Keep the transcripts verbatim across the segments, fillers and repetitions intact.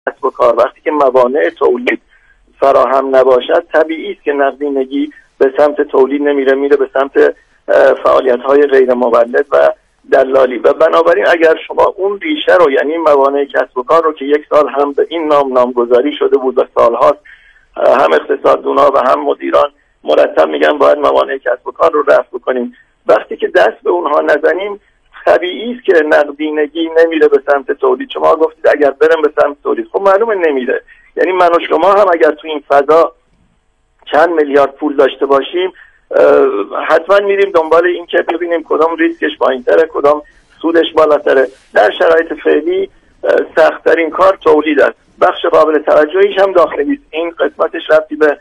کسب و کار وقتی که موانع تولید فراهم نباشد، طبیعی است که نقدینگی به سمت تولید نمیره، میره به سمت فعالیت‌های غیر مولد و دلالی. و بنابراین اگر شما اون ریشه رو، یعنی موانع کسب و کار رو که یک سال هم به این نام نامگذاری شده بود و سال‌هاست هم اقتصاددونا و هم مدیران مرتب میگن باید موانع کسب و کار رو رفع کنیم، وقتی که دست به اونها نزنیم طبیعی است که نقدینگی نمیره به سمت تولید. شما گفتید اگر برم به سمت تولید، خب معلومه نمیره. یعنی من و شما هم اگر تو این فضا چند میلیارد پول داشته باشیم حتما میریم دنبال این که ببینیم کدام ریسکش پایین‌تره، کدام سودش بالاتره. در شرایط فعلی سخت‌ترین کار تولید است. بخش قابل توجهیش هم داخلی است. این قسمتش ربطی به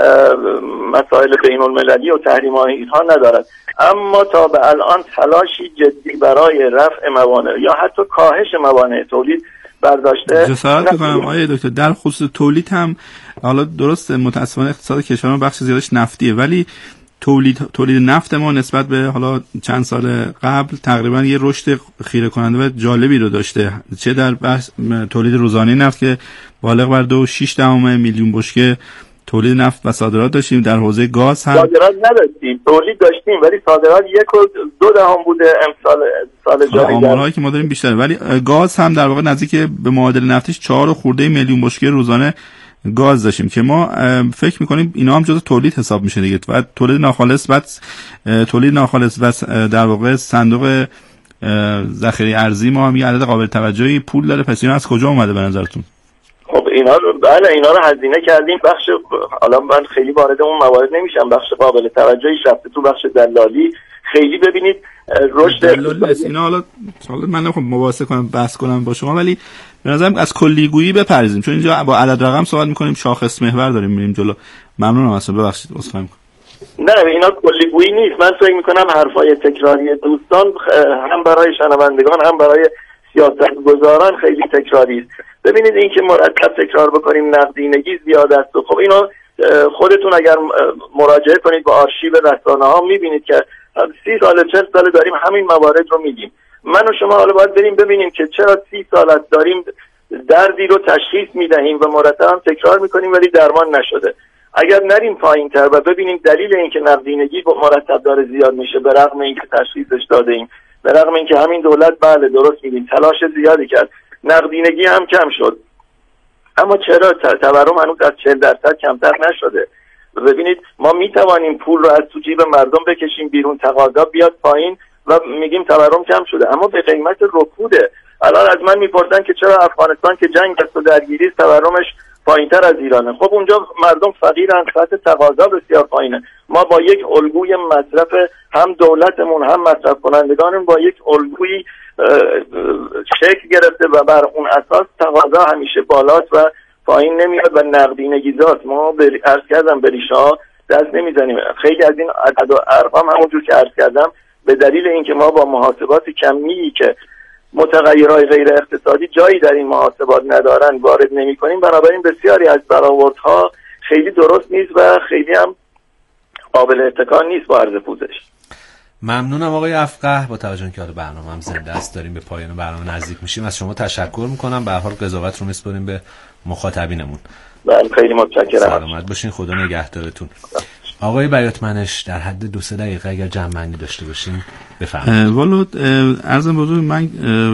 مسائل بین المللی و تحریم‌های اینها ندارد. اما تا به الان تلاشی جدی برای رفع موانع یا حتی کاهش موانع تولید برداشته. جسارت می‌کنم آقای دکتر در خصوص تولید هم، حالا درست متأسفانه اقتصاد کشور ما بخش زیادش نفتیه، ولی تولید تولید نفت ما نسبت به حالا چند سال قبل تقریبا یه رشد خیره کننده و جالبی رو داشته، چه در بحث تولید روزانه نفت که بالغ بر دو و شش دهم میلیون بشکه تولید نفت و صادرات داشتیم. در حوزه گاز هم صادرات نداشتیم، تولید داشتیم ولی صادرات یک و دو دهم بوده امسال سال جاری. آمارهایی که ما داریم بیشتره، ولی گاز هم در واقع نزدیک به معادل نفتیش چهار و خورده میلیون بشکه روزانه گاز داشتیم که ما فکر میکنیم اینا هم جزء تولید حساب میشه دیگه. بعد تولید ناخالص، بعد تولید ناخالص و در واقع صندوق ذخیره ارزی ما هم یه عدد قابل توجهی پول داره. پس اینا از کجا اومده به نظرتون؟ خب اینا رو بله اینا رو هزینه کردیم. بخش حالا من خیلی وارد اون موارد نمیشم، بخش قابل توجهی رفته تو بخش دلالی. خیلی ببینید رشد دلالی اینا، حالا حالا من نمیخوام مباحثه کنم بحث کنم با شما، ولی به نظرم از کلیگویی بپرزیم، چون اینجا با عدد رقم صحبت میکنیم، شاخص محور داریم میریم جلو. ممنونم اصلا، ببخشید عذرخواهی میکنم. نه اینا کلیگویی نیست. من فکر میکنم حرفای تکراری دوستان هم برای شنوندگان هم برای سیاستگزاران خیلی تکراری است. ببینید این که مرتب تکرار بکنیم نقدینگی زیاد است. خب اینا خودتون اگر مراجعه کنید به آرشیو رسانه‌ها میبینید که سی سال چهل سال داریم همین موارد رو میگیم. من و شما حالا باید بریم ببینیم که چرا سی سال است داریم دردی رو تشخیص میدهیم و مرتب تکرار میکنیم ولی درمان نشده. اگر نریم پایین‌تر و ببینیم دلیل اینکه نقدینگی مرتب داره زیاد میشه، به رغم اینکه تشخیصش داده ایم، به رغم اینکه همین دولت بله درست میگیم تلاش زیادی کرد، نقدینگی هم کم شد، اما چرا تورم هنوز از چهل درصد کمتر نشده؟ ببینید ما میتوانیم پول رو از تو جیب مردم بکشیم بیرون، تقاضا بیاد پایین و میگیم تورم کم شده، اما به قیمت رکوده. الان از من میپرسن که چرا افغانستان که جنگ است و درگیری است تورمش پایینتر از ایرانه. خب اونجا مردم فقیرن، سطح تقاضا بسیار پایینه. ما با یک الگوی مصرف، هم دولتمون هم مصرف کنندگانمون با یک الگوی شکل گرفته و بر اون اساس تقاضا همیشه بالاست و پایین نمیاد و نقدینگی ذات. ما عرض کردم به ریشه ها دست نمیزنیم. خیلی از این عدد و ارقام همونجور که عرض کردم به دلیل اینکه ما با محاسبات کمی که متغیرهای غیر اقتصادی جایی در این محاسبات ندارن وارد نمی کنیم، بنابراین بسیاری از برآوردها خیلی درست نیست و خیلی هم قابل اتکا نیست با عرض پوزش. ممنونم آقای افقه. با توجه که حالا برنامه هم زنده است، داریم به پایان برنامه نزدیک میشیم، از شما تشکر میکنم. به هر حال قضاوت رو میسپاریم به مخاطبینمون. بله خیلی متشکرم. سلامت باشین، خدا نگهدارتون. آقای بیاتمنش در حد دو سه دقیقه اگر جمع‌بندی داشته باشین بفرمایید. والا عرضم بزرگ من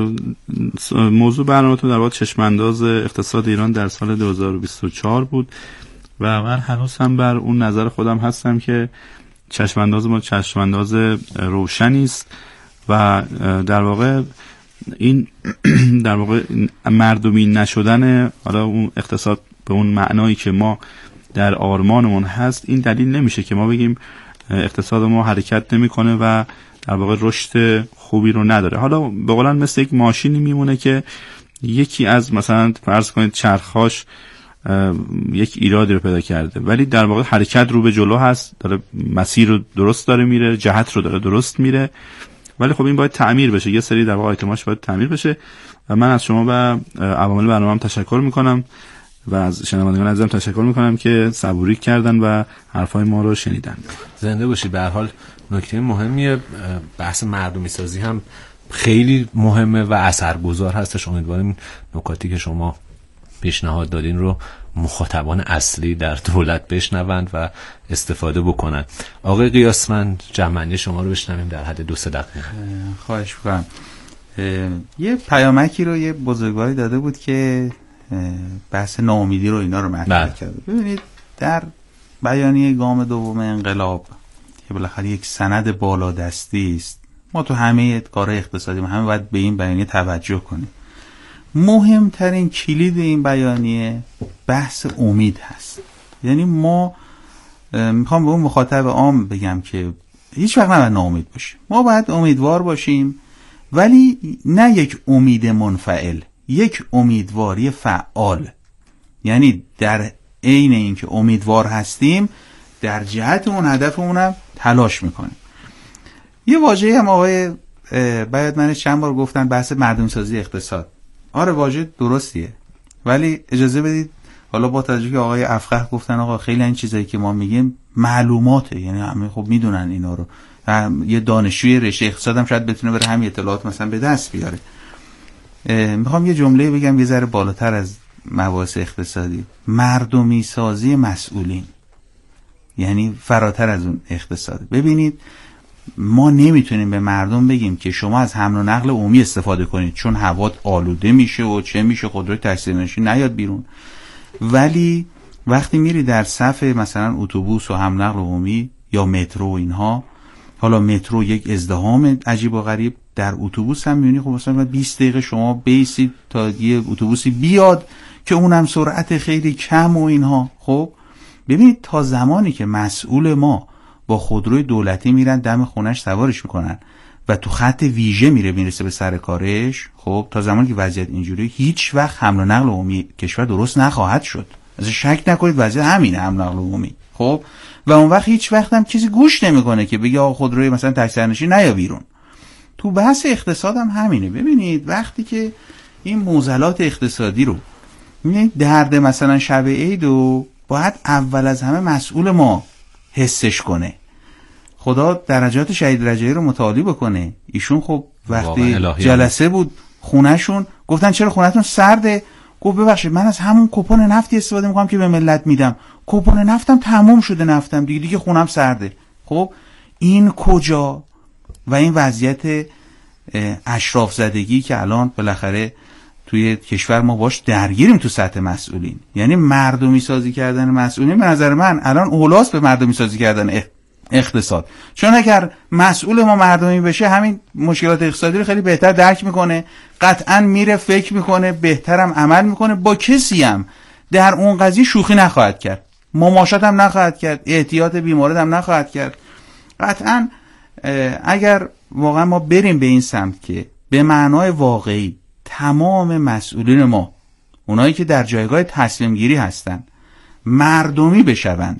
موضوع برنامه‌تون در واقع چشم‌انداز اقتصاد ایران در سال دو هزار و بیست و چهار بود و من هنوز هم بر اون نظر خودم هستم که چشم‌انداز ما چشم‌انداز روشنی است و در واقع این در واقع مردمی نشدن حالا اون اقتصاد به اون معنایی که ما در آرمانمون هست، این دلیل نمیشه که ما بگیم اقتصاد ما حرکت نمیکنه و در واقع رشد خوبی رو نداره. حالا به قولن مثل یک ماشینی میمونه که یکی از مثلا فرض کنید چرخاش یک ایرادی رو پیدا کرده، ولی در واقع حرکت رو به جلو هست، داره مسیر رو درست داره میره، جهت رو داره درست میره، ولی خب این باید تعمیر بشه، یه سری در واقع آیتماش باید تعمیر بشه. و من از شما و عوامل برنامه‌ام تشکر میکنم و از شنوندگان عزیزم تشکر میکنم که صبوری کردن و حرفای ما رو شنیدن. زنده باشید. به هر حال نکته مهمیه، بحث مردمی سازی هم خیلی مهمه و اثرگذار هستش. امیدواریم نکاتی که شما پیشنهاد دادین رو مخاطبان اصلی در دولت بشنوند و استفاده بکنن. آقای قیاسمند، جمعنی شما رو بشنویم در حد دو سه دقیقه. خواهش می‌کنم. یه پیامکی رو یه بزرگواری داده بود که بحث ناامیدی رو اینا رو مطرح کرده. ببینید در بیانیه گام دوم انقلاب که بالاخره یک سند بالادستی است، ما تو همه کارهای اقتصادی ما همه باید به این بیانیه توجه کنیم. مهمترین کلید این بیانیه بحث امید هست. یعنی ما میخوام به اون مخاطب عام بگم که هیچ وقت نباید ناامید باشیم. ما باید امیدوار باشیم، ولی نه یک امید منفعل، یک امیدواری فعال. یعنی در عین اینکه امیدوار هستیم در جهت اون هدفمونم تلاش میکنیم. یه واژه‌ای هم آقای باید من چند بار گفتن، بحث مردم سازی اقتصاد. آره واژه درستیه، ولی اجازه بدید حالا با توجه که آقای افقه گفتن آقا خیلی این چیزایی که ما میگیم معلوماته، یعنی همه خب میدونن اینا رو، یه دانشجوی رشته اقتصاد هم شاید بتونه بره همین اطلاعات مثلا به دست بیاره. میخوام یه جمله بگم یه ذره بالاتر از مباحث اقتصادی. مردمی سازی مسئولین، یعنی فراتر از اون اقتصاد. ببینید ما نمیتونیم به مردم بگیم که شما از حمل و نقل عمومی استفاده کنید چون هوا آلوده میشه و چه میشه خودروی تکثیر نشین نیاد بیرون، ولی وقتی میری در صف مثلا اتوبوس و حمل نقل عمومی یا مترو اینها، حالا مترو یک ازدحام عجیب و غریب، در اتوبوس هم میبینی خب مثلا بیست دقیقه شما بیسید تا یه اتوبوسی بیاد که اونم سرعت خیلی کم و اینها. خب ببینید تا زمانی که مسئول ما با خودروی دولتی میرن دم خونش سوارش میکنن و تو خط ویژه میره میرسه به سر کارش، خب تا زمانی که وضعیت اینجوری هیچ وقت حمل و نقل عمومی کشور درست نخواهد شد. از شک نکنید وضعیت همینه حمل و نقل عمومی. خب و اون وقت هیچ وقت هم کسی گوش نمیکنه که بگه آقا خودروی مثلا تکثیرنشین نیا بیرون. تو بحث اقتصاد هم همینه. ببینید وقتی که این معضلات اقتصادی رو میبینید، درد مثلا شب عید رو باید اول از همه مسئول ما حسش کنه. خدا درجات شهید رجایی رو متعالی بکنه. ایشون خب وقتی جلسه بود خونهشون گفتن چرا خونهتون سرده؟ گفت ببخشید من از همون کوپن نفتی استفاده میکنم که به ملت میدم، کوپن نفتم تموم شده، نفتم دیگه دیگه خونم سرده. خب این کجا؟ و این وضعیت اشراف زدگی که الان بالاخره توی کشور ما باش درگیریم تو سطح مسئولین، یعنی مردمی سازی کردن مسئولین به نظر من الان اولاست به مردمی سازی کردن اقتصاد. چون اگر مسئول ما مردمی بشه همین مشکلات اقتصادی رو خیلی بهتر درک میکنه، قطعا میره فکر میکنه، بهترم عمل میکنه، با کسی هم در اون قضیه شوخی نخواهد کرد، مماشات هم نخواهد کرد، احتیاط بیمورد هم نخواهد کرد. قطعا اگر واقعا ما بریم به این سمت که به معنای واقعی تمام مسئولین ما، اونایی که در جایگاه تصمیم گیری هستن، مردمی بشوند،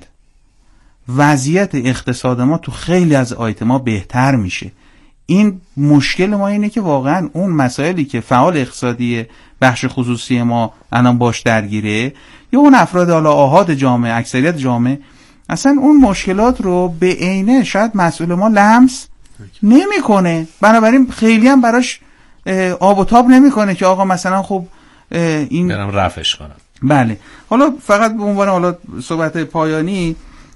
وضعیت اقتصاد ما تو خیلی از آیتما بهتر میشه. این مشکل ما اینه که واقعا اون مسائلی که فعال اقتصادی بخش خصوصی ما الان باش درگیره یا اون افراد حالا آحاد جامعه، اکثریت جامعه، اصلا اون مشکلات رو به عینه شاید مسئول ما لمس نمیکنه، بنابراین خیلی هم براش آب و تاب نمیکنه که آقا مثلا خب این برم رفعش کنم. بله. حالا فقط به عنوان حالا صحبت پایانی،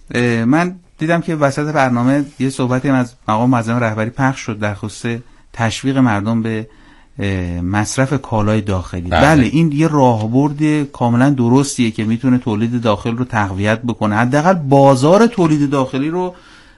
من دیدم که وسط برنامه یه صحبتی از مقام معظم رهبری پخش شد در خصوص تشویق مردم به مصرف کالای داخلی. بله, بله این یه راهبرد کاملا درستیه که میتونه تولید داخل رو تقویت بکنه، حداقل بازار تولید داخلی رو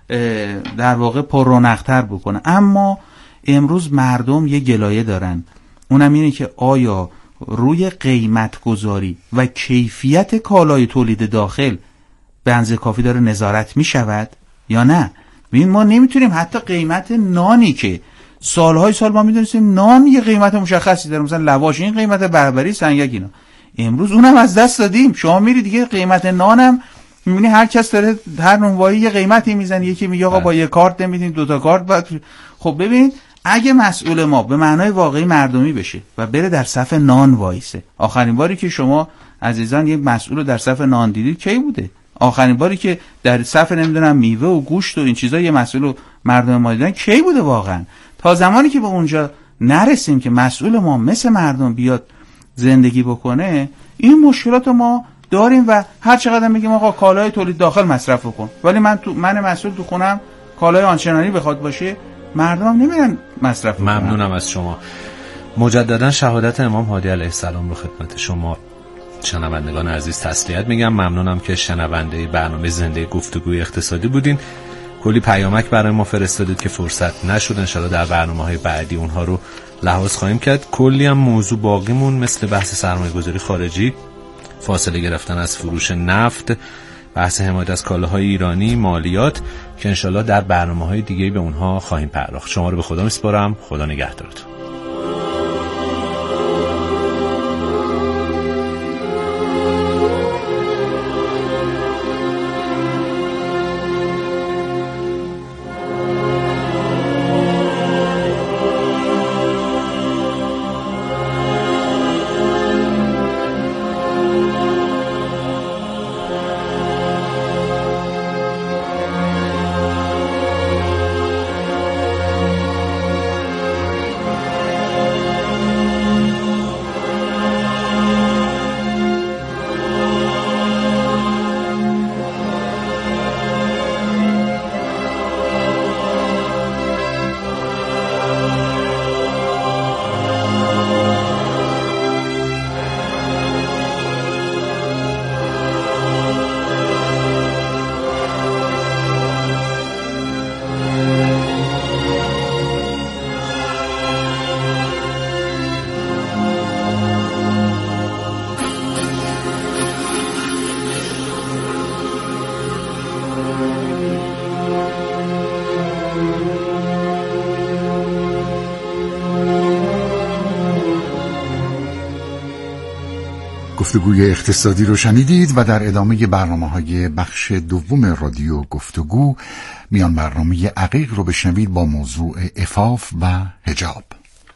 در واقع پررونق‌تر بکنه. اما امروز مردم یه گلایه دارن، اونم اینه که آیا روی قیمت گذاری و کیفیت کالای تولید داخل به اندازه کافی داره نظارت می شود یا نه؟ ببین ما نمیتونیم حتی قیمت نانی که سالهای سال ما میدونستیم نان یه قیمت مشخصی داره، مثلا لواش این قیمت بربری سنگک اینا، امروز اونم از دست دادیم. شما میری دیگه قیمت نانم میبینی هر کس داره هر نونوایی یه قیمتی میزنه، یکی میگه آقا با یه کارت نمیدین، دو تا کارت بعد. خب ببینید اگه مسئول ما به معنای واقعی مردمی بشه و بره در صف نان وایسه، آخرین باری که شما عزیزان یک مسئول رو در صف نان دیدید کی بوده؟ آخرین باری که در صف نمیدونم میوه و گوشت و این چیزا یه مسئول مردم ما دیدن کی بوده واقعا؟ تا زمانی که به اونجا نرسیم که مسئول ما مثل مردم بیاد زندگی بکنه، این مشکلات ما داریم و هر چقدر میگیم آقا کالای تولید داخل مصرف کن، ولی من تو من مسئول تو خونم کالای آنچنانی بخواد باشه مردم هم نمیرن مصرف کنن. ممنونم از شما. مجددا شهادت امام هادی علیه السلام رو خدمت شما شنوندگان عزیز تسلیت میگم. ممنونم که شنونده برنامه زنده گفتگوی اقتصادی بودین. کلی پیامک برای ما فرستادید که فرصت نشد، ان شاءالله در برنامه‌های بعدی اونها رو لحاظ خواهیم کرد. کلی هم موضوع باقیمون مثل بحث سرمایه‌گذاری خارجی، فاصله گرفتن از فروش نفت، بحث حمایت از کالاهای ایرانی، مالیات که ان شاءالله در برنامه‌های دیگه به اونها خواهیم پرداخت. شما رو به خدا میسپارم. خدا نگهدارتون. گفتگوی اقتصادی رو شنیدید و در ادامه برنامه‌های بخش دوم رادیو گفتگو میان برنامه عقیق رو بشنوید با موضوع عفاف و حجاب.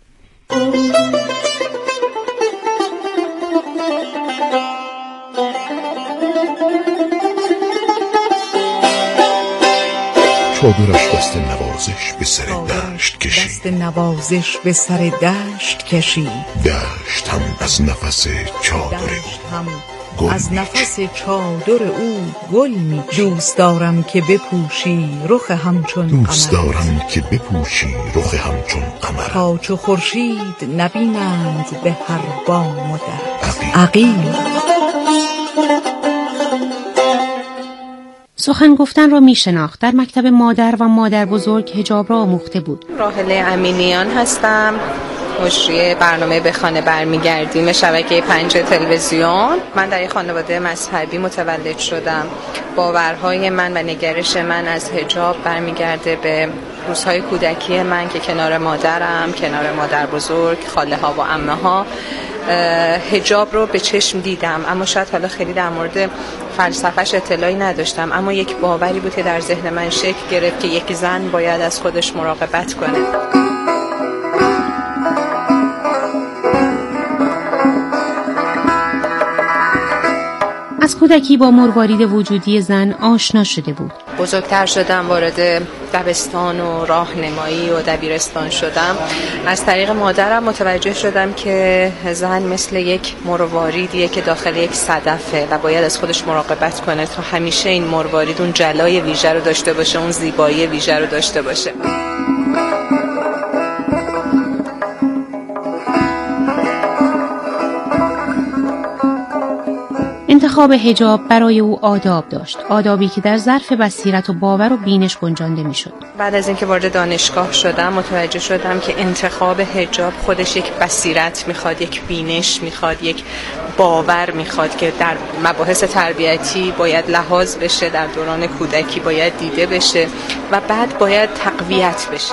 چادرش دست نوازش به سر دشت کشید، دست نوازش به سر دشت کشید، دشت هم از نفس چادر او از نفس چادر او گل می. دوست دارم که بپوشی رخ همچون قمر، دوست دارم که بپوشی رخ همچون قمر، تا چو خورشید نبینند به هر بام و در. عقیل. سخن گفتن را می شناخت. در مکتب مادر و مادر بزرگ حجاب را آموخته بود. راحله امینیان هستم، مجری برنامه به خانه برمیگردیم شبکه پنج تلویزیون. من در یک خانواده مذهبی متولد شدم. باورهای من و نگرش من از حجاب برمیگرده به روزهای کودکی من که کنار مادرم، کنار مادر بزرگ، خاله ها و عمه ها حجاب رو به چشم دیدم، اما شاید حالا خیلی در مورد فلسفه‌اش اطلاعی نداشتم، اما یک باوری بود که در ذهن من شکل گرفت که یک زن باید از خودش مراقبت کنه. از کودکی با مروارید وجودی زن آشنا شده بود. بزرگتر شدم، وارد دبستان و راهنمایی و دبیرستان شدم. از طریق مادرم متوجه شدم که زن مثل یک مرواریدیه که داخل یک صدفه و باید از خودش مراقبت کنه تا همیشه این مروارید اون جلای ویژه رو داشته باشه، اون زیبایی ویژه رو داشته باشه. انتخاب حجاب برای او آداب داشت، آدابی که در ظرف بصیرت و باور و بینش گنجانده میشد. بعد از اینکه وارد دانشگاه شدم متوجه شدم که انتخاب حجاب خودش یک بصیرت میخواد، یک بینش میخواد، یک باور میخواد که در مباحث تربیتی باید لحاظ بشه، در دوران کودکی باید دیده بشه و بعد باید تقویت بشه.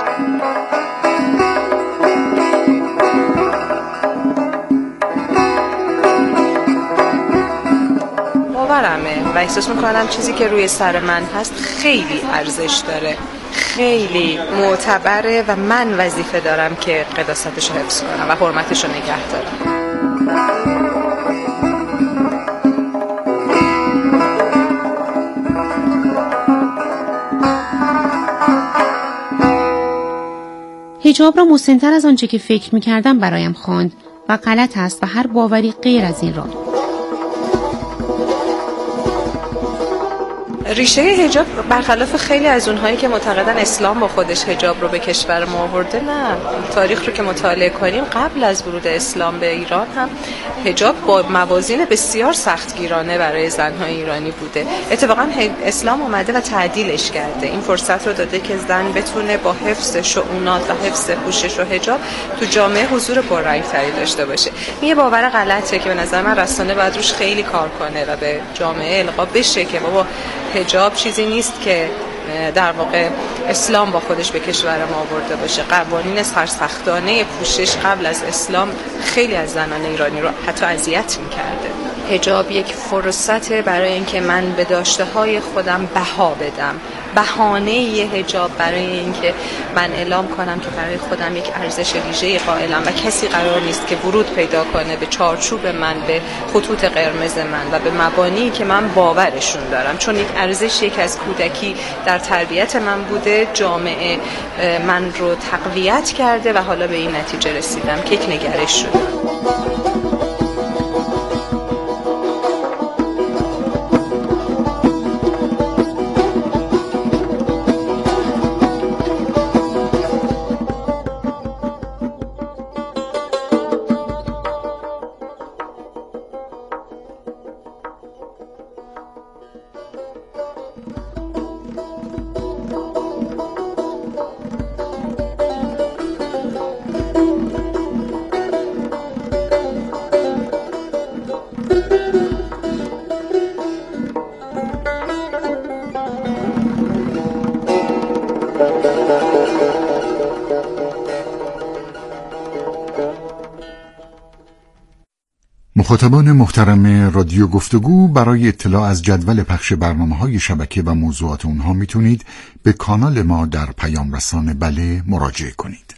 باورمه و احساس میکنم چیزی که روی سر من هست خیلی ارزش داره، خیلی معتبره و من وظیفه دارم که قداستش رو حفظ کنم و حرمتش رو نگه دارم. حجاب را مسن‌تر از آنچه که فکر می‌کردم برایم خواند و غلط است و هر باوری غیر از این را. ریشه حجاب برخلاف خیلی از اونهایی که معتقدن اسلام با خودش حجاب رو به کشور ما آورده، نه، تاریخ رو که مطالعه کنیم قبل از ورود اسلام به ایران هم حجاب با موازین بسیار سختگیرانه برای زن‌های ایرانی بوده. اتفاقا اسلام اومده و تعدیلش کرده، این فرصت رو داده که زن بتونه با حفظ شؤونات و حفظ پوشش و حجاب تو جامعه حضور پررنگ‌تری داشته باشه. یه باور غلطه که به نظر من رسانه باید روش خیلی کار کنه و به جامعه القا بشه که بابا حجاب چیزی نیست که در واقع اسلام با خودش به کشور ما آورده باشه. قوانین سرسختانه پوشش قبل از اسلام خیلی از زنان ایرانی رو حتی اذیت می‌کرده. حجاب یک فرصت برای اینکه من به داشته‌های خودم بها بدم، بهانه یه حجاب برای اینکه من اعلام کنم که برای خودم یک ارزش ویژه‌ای قائلم و کسی قرار نیست که ورود پیدا کنه به چارچوب من، به خطوط قرمز من و به مبانی که من باورشون دارم، چون یک ارزشی که از کودکی در تربیت من بوده، جامعه من رو تقویت کرده و حالا به این نتیجه رسیدم که یک نگرش شدم. مخاطبان محترم رادیو گفتگو، برای اطلاع از جدول پخش برنامه‌های شبکه و موضوعات اونها میتونید به کانال ما در پیام رسان بله مراجعه کنید.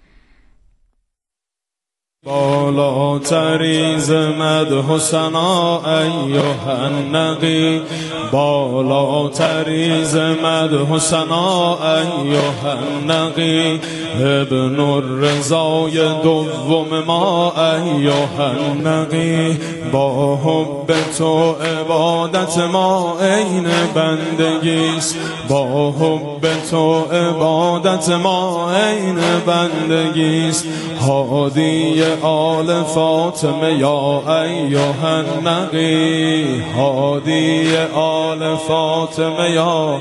بالاتری ز مدح و ثنا ایها النقی، بالاتری ز مدح و ثنا ایها النقی، ابن الرضای دوم ما ایها النقی، با حب تو عبادت ما عین بندگیست، با حب تو عبادت ما عین بندگیست، هادی آل فاطمه یا ایها النقی، هادی آل فاطمه یا.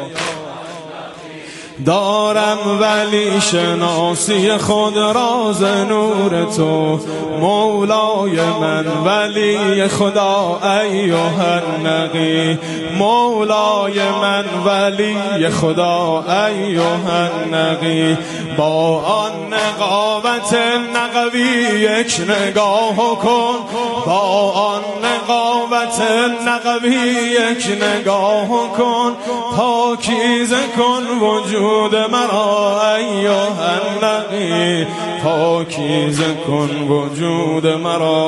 دارم ولی شناسی خود راز نور تو، مولای من ولی خدا ایها النقی، مولای من ولی خدا ایها النقی، با آن نقاوت نقوی یک نگاه کن، با آن نقاوت نقوی یک نگاه کن، پاکیزه کن وجود مرا ایها النقی، پاکیزه کن وجود مرا.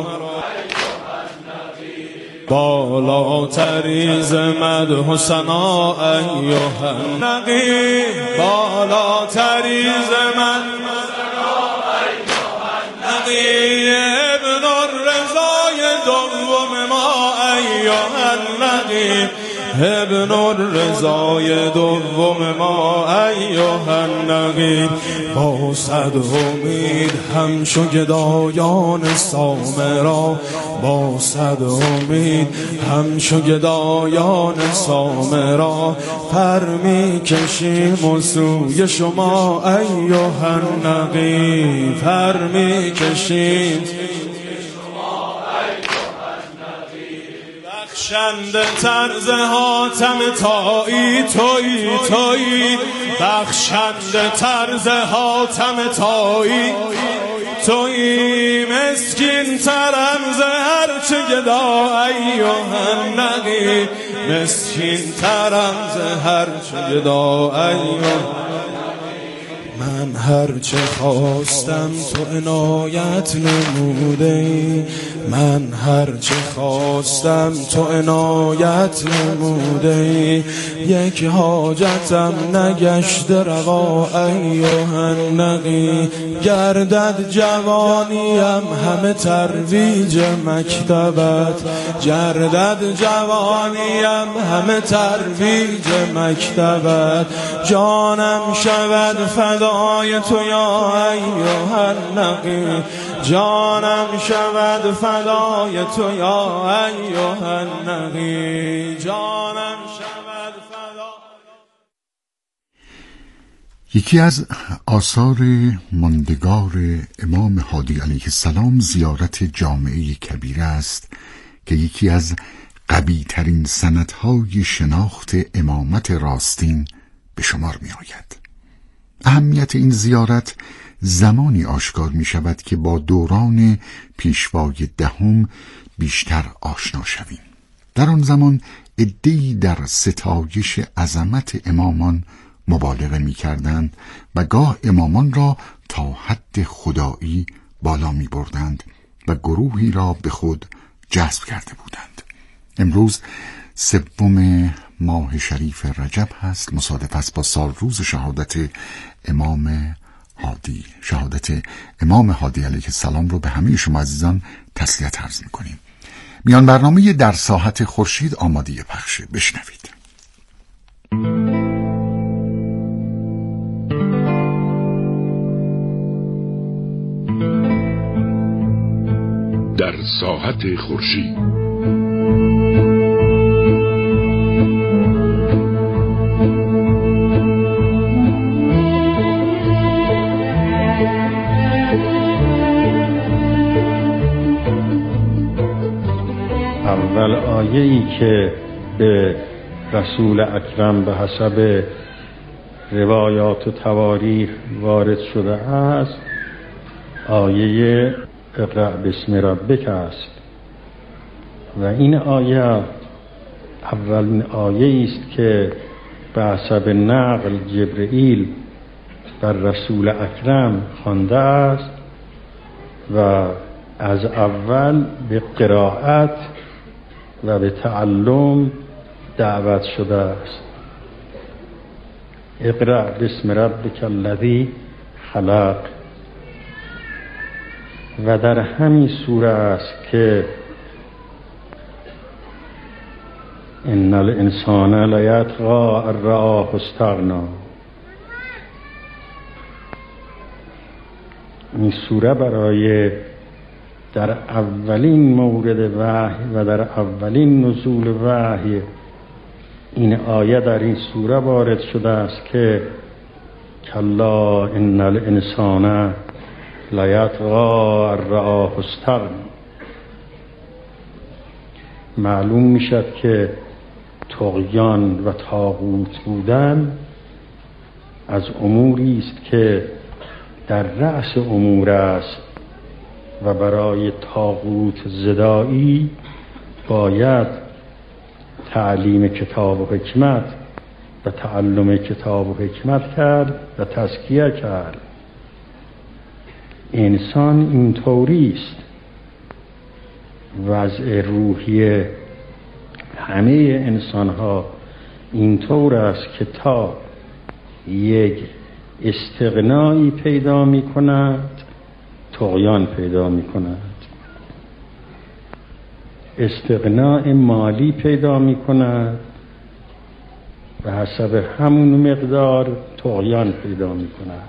بالاتری ز مدح و ثنا ایها النقی، بالاتری ز مدح و ثنا ایها النقی، ابن الرضای دوم ما ایها النقی، ابن الرضای دوم ما ایها النقی، با صد امید همچو گدایان سامرا، با صد امید همچو گدایان سامرا، پر می کشیم و سوی شما ایها النقی، پر می کشیم بخشنده طرز حاتم تایی تویی تویی، بخشنده طرز حاتم تایی تویی، مسکین ترم ز هرچه گدا ایها النقی، مسکین ترم ز هرچه گدا ایها. من هرچه خواستم تو عنایت نموده ای، من هرچه خواستم تو عنایت نموده ای، یک حاجتم نگشت روا ایها النقی، گردد جوانیم همه ترویج مکتبت، گردد جوانیم همه ترویج مکتبت، جانم شود فدای تو یا ایها النقی، جانم شود فدای تو یا ایها النقی، جانم شود فدای. یکی از آثار ماندگار امام هادی علیه السلام زیارت جامعه کبیره است که یکی از قوی ترین سندهای شناخت امامت راستین به شمار می آید. اهمیت این زیارت زمانی آشکار می شود که با دوران پیشوای دهم بیشتر آشنا شویم. در آن زمان عده‌ای در ستایش عظمت امامان مبالغه می کردند و گاه امامان را تا حد خدایی بالا می بردند و گروهی را به خود جذب کرده بودند. امروز سوم ماه شریف رجب هست، مصادف است با سال روز شهادت امام هادی. شهادت امام هادی علیه السلام رو به همه شما عزیزان تسلیت عرض می‌کنیم. میان برنامه در ساحت خورشید آماده پخشه، بشنوید. در ساحت خورشید اول آیه‌ای که به رسول اکرم به حسب روایات و تواریخ وارد شده است آیه اقرأ باسم ربک است و این آیه اولین آیه است که به حسب نقل جبرئیل بر رسول اکرم خوانده است و از اول به قرائت و به تعلم دعوت شده است. اقرأ باسم ربک الذی خلق و در همین سوره است که ان الانسان لیطغی ان رآه استغنی. این سوره برای در اولین مورد وحی و در اولین نزول وحی این آیه در این سوره وارد شده است که کلا ان الانسان لیطغی ان رآه استغنی. معلوم میشد که طغیان و طاغوت بودن از اموری است که در رأس امور است و برای طاغوت زدایی باید تعلیم کتاب و حکمت و تعلم کتاب و حکمت کرد و تزکیه کرد. انسان این طوری است. وضع روحی همه انسان ها این طور است که تا یک استغنایی پیدا می کند طغیان پیدا می کند، استغناء مالی پیدا می کند و حسب همون مقدار طغیان پیدا می کند،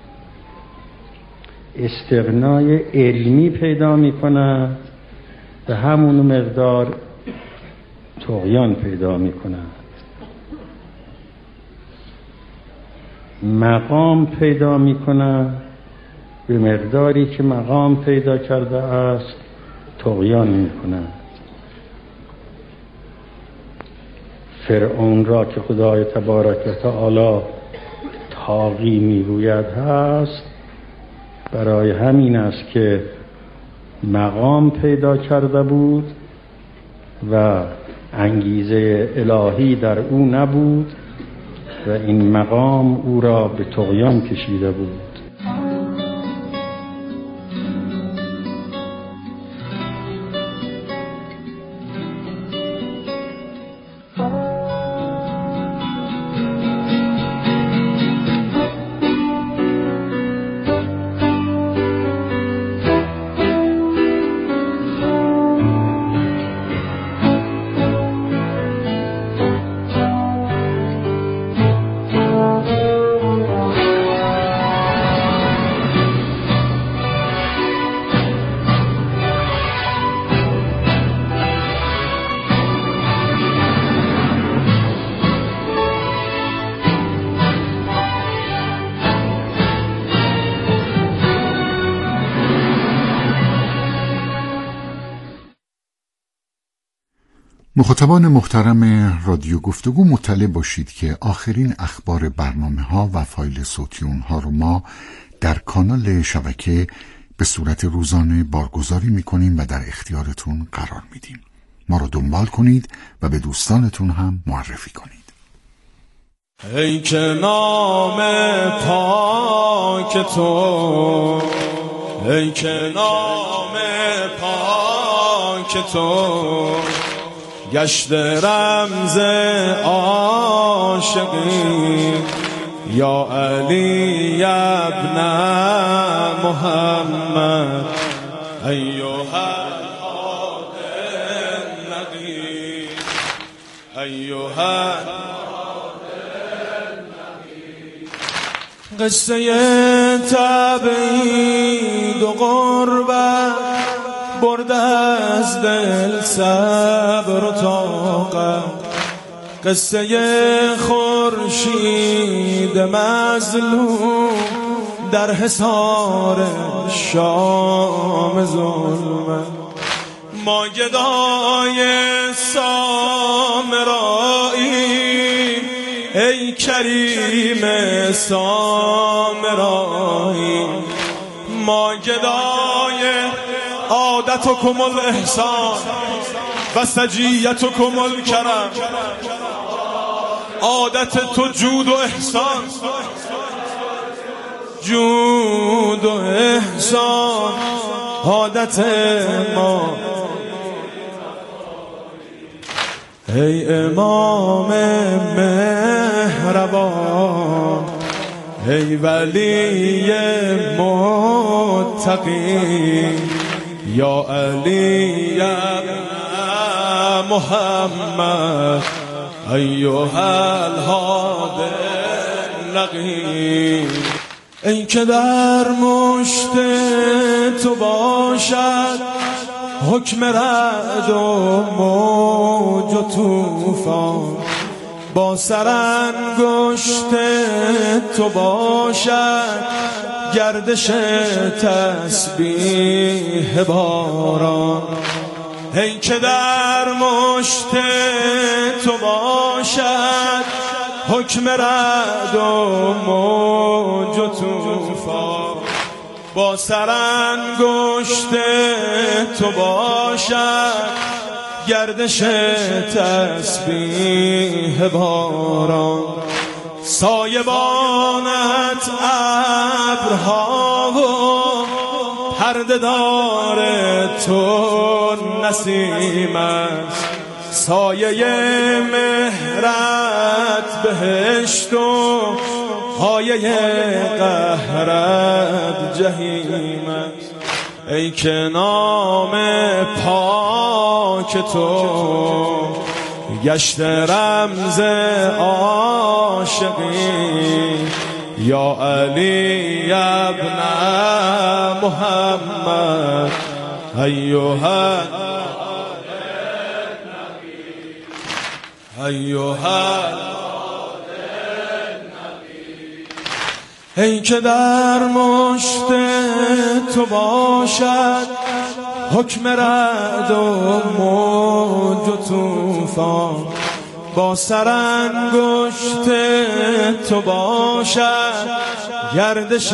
استغناء علمی پیدا می کند و همون مقدار طغیان پیدا می کند، مقام پیدا می کند به مقداری که مقام پیدا کرده است طغیان می کند. فرعون را که خدای تبارک و تعالی طاغی می گوید هست برای همین است که مقام پیدا کرده بود و انگیزه الهی در او نبود و این مقام او را به طغیان کشیده بود. مخاطبان محترم رادیو گفتگو مطلع باشید که آخرین اخبار برنامه ها و فایل صوتی اونها رو ما در کانال شبکه به صورت روزانه بارگذاری میکنیم و در اختیارتون قرار میدیم. ما رو دنبال کنید و به دوستانتون هم معرفی کنید. ای که نام پاک تو، ای که نام پاک تو گشت رمز عاشقی، یا علی ابن محمد ایها النبی ایها قصه تبعید و غربت برده از دل صبر و طاقت، قصه خورشید مظلوم در حصار شام ظلمت. ما گدای سامرایی ای کریم سامرایی، ما گدای عادتکم الاحسان و سجیتکم الکرم، عادت تو جود و احسان، جود و احسان عادت ما. ای امام مهربان، ای ولی متقی، یا علی ابن محمد ایها الهادی النقی. ای که در مشت تو باشد حکم رعد و موج و طوفان، با سرانگشت تو باشد گردش تسبیح باران. ای که در مشت تو باشد حکم رعد و موج و طوفان، با سرانگشت تو باشد گردش تسبیح باران. سایبانت ابرها و پرده دار تو نسیم است، سایه مهرت بهشت و پایه قهرت جهیم است. ای که نام پاک تو گشت رمز عاشقی، یا علی ابن محمد ایها ایها. ای که در مشت تو باشد حکم رعد و موج و طوفان، با سرانگشت تو باشد گردش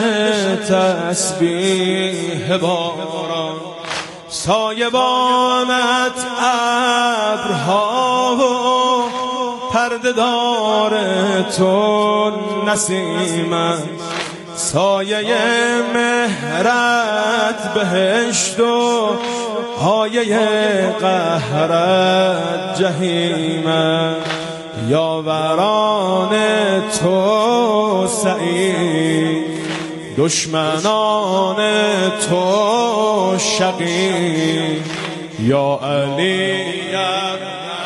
تسبیح باران. سایبانت ابرها و پرده‌دار تو نسیمم، سایه مهرت بهشت و آیه قهرت جهیمم، یاوران تو سعید، دشمنان تو شقی، یا علی